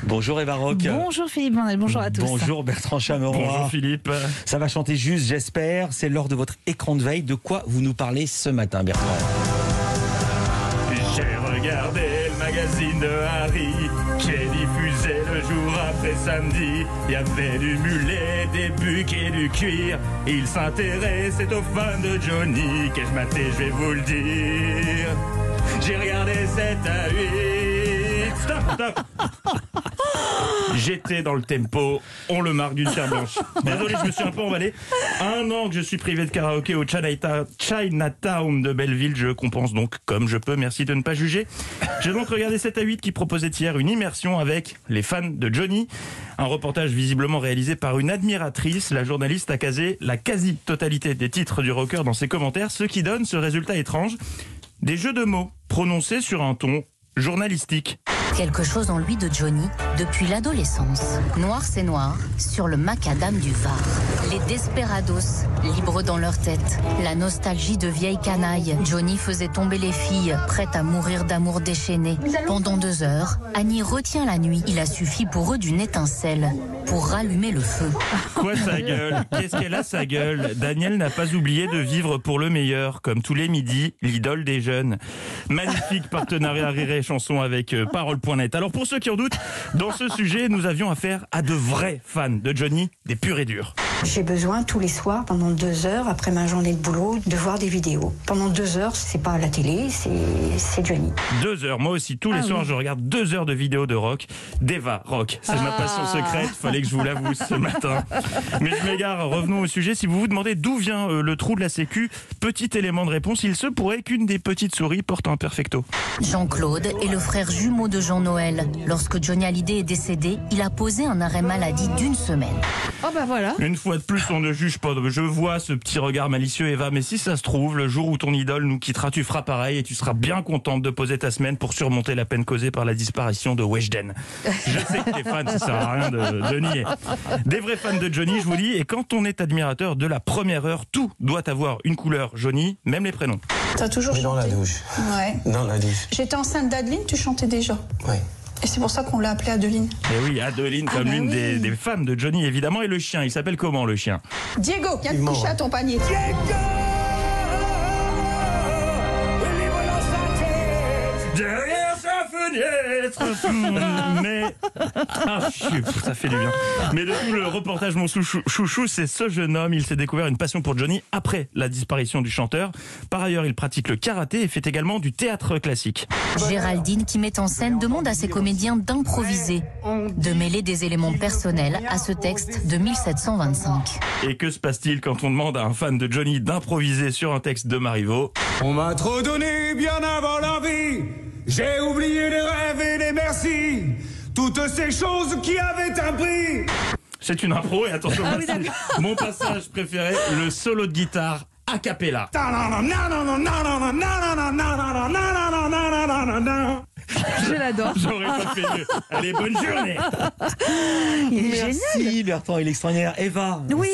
Bonjour Eva Rock. Bonjour Philippe Vandel, bonjour à tous. Bonjour Bertrand Chameroy. Bonjour Philippe. Ça va chanter juste, j'espère. C'est l'heure de votre écran de veille. De quoi vous nous parlez ce matin, Bertrand? J'ai regardé le magazine de Harry qui est diffusé le jour après samedi. Il y avait du mulet, des bucs et du cuir. Il s'intéressait aux fans de Johnny. Qu'ai-je maté, je vais vous le dire. J'ai regardé 7 à 8. Stop. J'étais dans le tempo, on le marque d'une pierre blanche. Désolé, je me suis un peu emballé. 1 an que je suis privé de karaoké au Chinatown de Belleville, je compense donc comme je peux, merci de ne pas juger. J'ai donc regardé 7 à 8 qui proposait hier une immersion avec les fans de Johnny. Un reportage visiblement réalisé par une admiratrice. La journaliste a casé la quasi-totalité des titres du rocker dans ses commentaires, ce qui donne ce résultat étrange. Des jeux de mots prononcés sur un ton journalistique. Quelque chose en lui de Johnny depuis l'adolescence. Noir c'est noir sur le macadam du Var. Les desperados, libres dans leur tête. La nostalgie de vieilles canailles. Johnny faisait tomber les filles, prêtes à mourir d'amour déchaîné. Pendant 2 heures, Annie retient la nuit. Il a suffi pour eux d'une étincelle pour rallumer le feu. Quoi sa gueule? Qu'est-ce qu'elle a sa gueule? Daniel n'a pas oublié de vivre pour le meilleur, comme tous les midis, l'idole des jeunes. Magnifique partenariat Rire et Chanson avec Parole.net. Alors pour ceux qui en doutent, dans ce sujet, nous avions affaire à de vrais fans de Johnny, des purs et durs. J'ai besoin tous les soirs, pendant 2 heures, après ma journée de boulot, de voir des vidéos. Pendant 2 heures, c'est pas à la télé, c'est Johnny. 2 heures, moi aussi, tous les soirs, je regarde 2 heures de vidéos de rock, d'Eva Rock. C'est ma passion secrète, fallait que je vous l'avoue ce matin. Mais je m'égare, revenons au sujet. Si vous vous demandez d'où vient le trou de la sécu, petit élément de réponse, il se pourrait qu'une des petites souris porte un perfecto. Jean-Claude est le frère jumeau de Jean-Noël. Lorsque Johnny Hallyday est décédé, il a posé un arrêt maladie d'1 semaine. Oh bah voilà. Une fois de plus, on ne juge pas. Je vois ce petit regard malicieux, Eva, mais si ça se trouve, le jour où ton idole nous quittera, tu feras pareil et tu seras bien contente de poser ta semaine pour surmonter la peine causée par la disparition de Weshden. Je sais que t'es fan, ça sert à rien de nier. Des vrais fans de Johnny, je vous dis, et quand on est admirateur de la première heure, tout doit avoir une couleur Johnny, même les prénoms. T'as toujours chanté? Dans la douche. Ouais. Dans la douche. J'étais enceinte d'Adeline, tu chantais déjà. Oui. Et c'est pour ça qu'on l'a appelée Adeline. Et oui, Adeline, comme l'une des femmes de Johnny, évidemment. Et le chien, il s'appelle comment, le chien? Diego, viens te coucher à ton panier. Derrière sa fenêtre. Mais ça fait du bien. Mais de tout le reportage, mon chouchou, c'est ce jeune homme. Il s'est découvert une passion pour Johnny après la disparition du chanteur. Par ailleurs, il pratique le karaté et fait également du théâtre classique. Géraldine, qui met en scène, demande à ses comédiens d'improviser, de mêler des éléments personnels à ce texte de 1725. Et que se passe-t-il quand on demande à un fan de Johnny d'improviser sur un texte de Marivaux? On m'a trop donné bien avant la vie. J'ai oublié les rêves et les merci. Toutes ces choses qui avaient un prix. C'est une impro et attention, voici mon passage préféré, le solo de guitare a cappella. Je l'adore. J'aurais pas fait mieux. Allez, bonne journée. Il est génial. Merci Bertrand, il est extraordinaire. Eva, Oui.